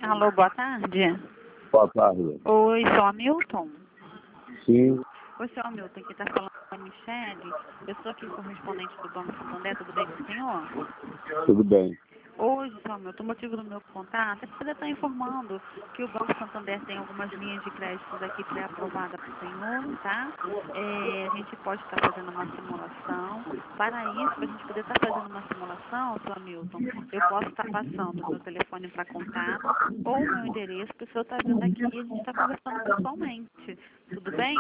Alô, boa tarde. Boa tarde. Oi, sou a Milton. Sim, Oi, seu Hamilton, aqui está falando a Michele. Eu sou aqui correspondente do Banco Santander, tudo bem com o senhor? tudo bem. Hoje, seu Hamilton, o motivo do meu contato é poder estar informando que o Banco Santander tem algumas linhas de créditos aqui pré-aprovadas para o senhor, tá? A gente pode estar fazendo uma simulação. Para isso, para a gente poder estar fazendo uma simulação, seu Hamilton, eu posso estar passando o meu telefone para contato ou o meu endereço, que o senhor está vindo aqui e a gente está conversando pessoalmente. Tudo bem?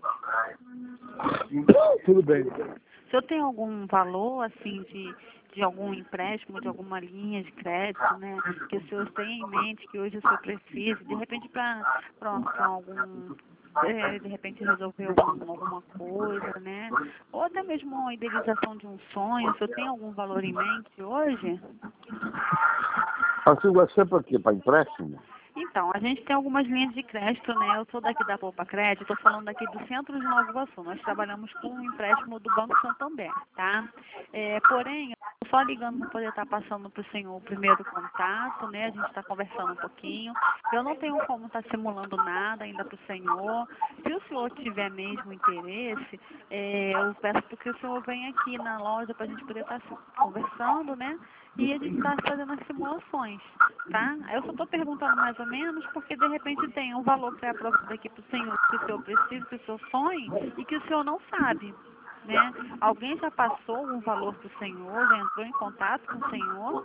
Tudo bem. O senhor tem algum valor, assim, de algum empréstimo, de alguma linha de crédito, né? Que o senhor tem em mente, que hoje o senhor precisa, de repente para algum, de repente resolver alguma coisa, né? Ou até mesmo uma idealização de um sonho, o senhor tem algum valor em mente hoje? Assim vai ser para quê? Para empréstimo? Então, a gente tem algumas linhas de crédito, né? Eu sou daqui da Poupa Crédito, estou falando aqui do Centro de Nova Iguaçu. Nós trabalhamos com um empréstimo do Banco Santander, tá? Porém, eu só ligando para poder estar passando para o senhor o primeiro contato, né? A gente está conversando um pouquinho. Eu não tenho como estar simulando nada ainda para o senhor. Se o senhor tiver mesmo interesse, eu peço que o senhor venha aqui na loja para a gente poder estar conversando, né? E a gente está fazendo as simulações, tá? Eu só estou perguntando mais ou menos porque de repente tem um valor pré-aprovado aqui para o senhor, que o senhor precisa, que o senhor sonhe e que o senhor não sabe, né? Alguém já passou um valor para o senhor, já entrou em contato com o senhor?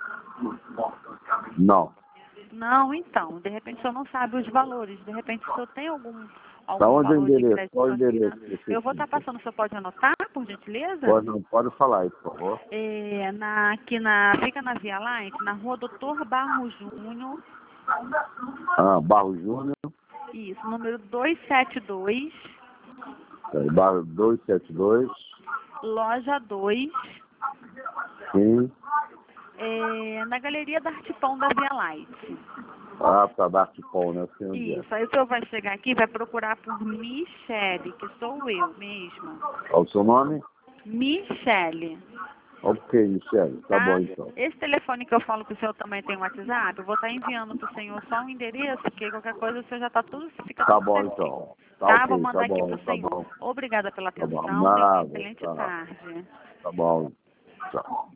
Não. Não, então, de repente o senhor não sabe os valores, de repente o senhor tem algum Para onde é o valor de endereço? crédito Qual é o aqui, né? endereço que você Eu vou estar precisa? passando, o senhor pode anotar, por gentileza? Pode falar aí, por favor. Fica na Via Light, na rua Doutor Barro Júnior, Barro Júnior, isso, número 272, Barro 272, loja 2, sim. na Galeria da Artipão da Via Light. Tá, da Artipol, né? Sei onde é. Isso, aí o senhor vai chegar aqui e vai procurar por Michele, que sou eu mesma. Qual o seu nome? Michele. Ok, Michele. Tá bom, então. Esse telefone que eu falo que o senhor também tem um WhatsApp, eu vou estar enviando para o senhor só um endereço, porque qualquer coisa o senhor já está tudo, fica Tá tudo bom, certinho. então. Tá Tá? Vou ok, tá mandar aqui para bom, o tá senhor. bom. Obrigada pela Tá bom. atenção, tenha uma Nada, excelente tá. tarde. Tá bom. Tchau.